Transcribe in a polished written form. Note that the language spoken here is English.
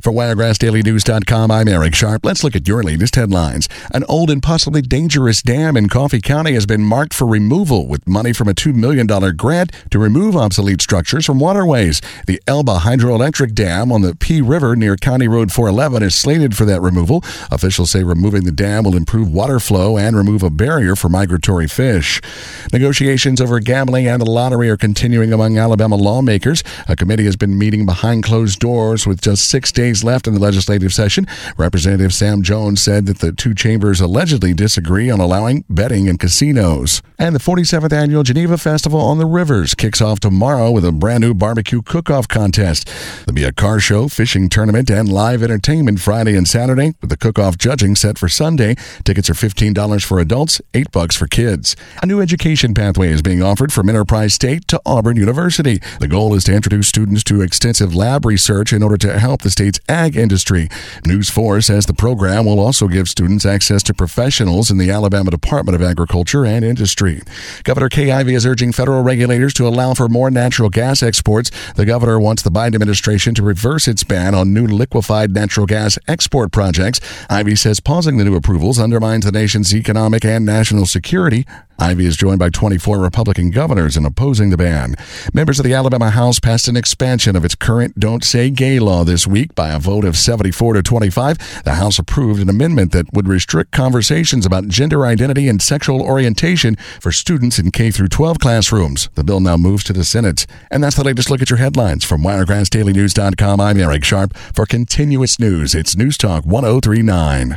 For WiregrassDailyNews.com, I'm Eric Sharp. Let's look at your latest headlines. An old and possibly dangerous dam in Coffee County has been marked for removal with money from a $2 million grant to remove obsolete structures from waterways. The Elba Hydroelectric Dam on the Pea River near County Road 411 is slated for that removal. Officials say removing the dam will improve water flow and remove a barrier for migratory fish. Negotiations over gambling and the lottery are continuing among Alabama lawmakers. A committee has been meeting behind closed doors with just 6 days left in the legislative session. Representative Sam Jones said that the two chambers allegedly disagree on allowing betting in casinos. And the 47th Annual Geneva Festival on the Rivers kicks off tomorrow with a brand new barbecue cook-off contest. There'll be a car show, fishing tournament, and live entertainment Friday and Saturday, with the cook-off judging set for Sunday. Tickets are $15 for adults, $8 for kids. A new education pathway is being offered from Enterprise State to Auburn University. The goal is to introduce students to extensive lab research in order to help the state's ag industry. News 4 says the program will also give students access to professionals in the Alabama Department of Agriculture and Industry. Governor Kay Ivey is urging federal regulators to allow for more natural gas exports. The governor wants the Biden administration to reverse its ban on new liquefied natural gas export projects. Ivey says pausing the new approvals undermines the nation's economic and national security. Ivey is joined by 24 Republican governors in opposing the ban. Members of the Alabama House passed an expansion of its current Don't Say Gay law this week by a vote of 74 to 25. The House approved an amendment that would restrict conversations about gender identity and sexual orientation for students in K-12 classrooms. The bill now moves to the Senate. And that's the latest look at your headlines. From WiregrassDailyNews.com, I'm Eric Sharp. For continuous news, it's News Talk 1039.